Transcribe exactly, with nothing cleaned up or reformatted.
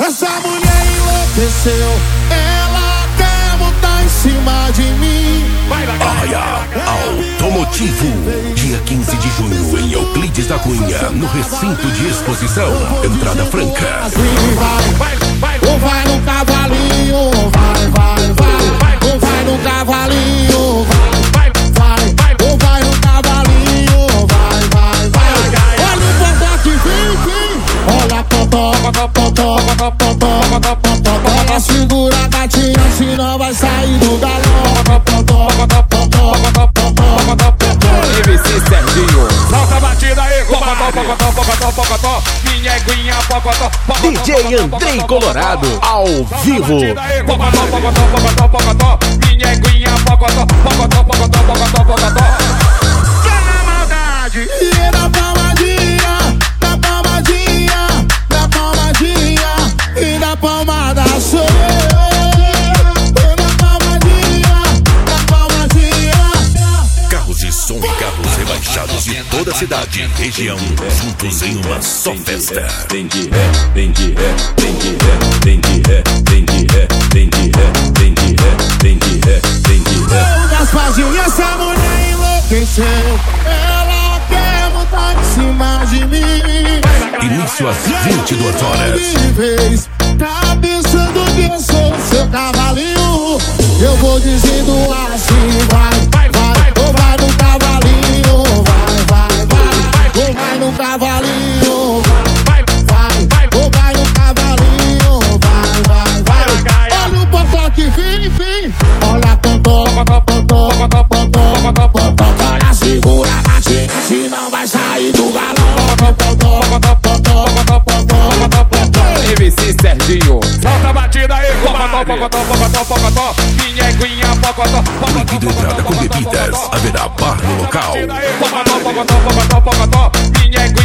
Essa mulher enlouqueceu, ela quer botar em cima de mim. Arraiá Automotivo, dia quinze de junho em Euclides da Cunha, no recinto de exposição, entrada franca. Vai, vai, ou vai no cavalinho, vai, vai, vai, ou vai no cavalinho, vai, vai, vai, ou vai no cavalinho, vai, vai, vai. Olha o potó que vem, vem. Olha potó, potó, potó, potó, potó. Ela segura a gatinha, senão vai sair do galão. Potó, potó, potó, potó, potó. M C Serginho, solta a batida aí, pocotó, pocotó, pocotó, pocotó, minha eguinha, pocotó, pocotó. D J Andrei Colorado, ao vivo. Pocotó, pocotó, pocotó, pocotó, minha eguinha, pocotó, pocotó, pocotó, pocotó, pocotó. Quer maldade? E na palmadinha, na palmadinha, na palmadinha, e na palmada sou eu. De som e carros rebaixados de toda a cidade e região, juntos em uma só festa. Vem de ré, vem de ré, vem de ré, vem de ré, vem de ré, vem de ré, vem de ré, vem de ré, vem de ré. O Gasparzinho, essa mulher enlouqueceu, ela quer botar em cima de mim. Início às vinte e duas horas. Vez, tá pensando que eu sou seu cavalinho? Eu vou dizendo assim, vai, vai, ou vai no cavalinho, vai, vai, vai, ou vai no cavalinho, vai, vai, vai, ou vai no cavalinho, vai, vai, vai. Olha o potó que vem, vem. Olha potó, potó, potó, potó, potó, potó. Olha, segura a gatinha, senão vai sair do galão. Potó, potó, potó, potó, potó, potó. M C Serginho, solta a batida aí, pocotó, pocotó, pocotó, pocotó, minha eguinha, pocotó, pocotó. Proibido entrada com bebidas, haverá bar no local. Pocotó, pocotó, pocotó, pocotó, minha eguinha.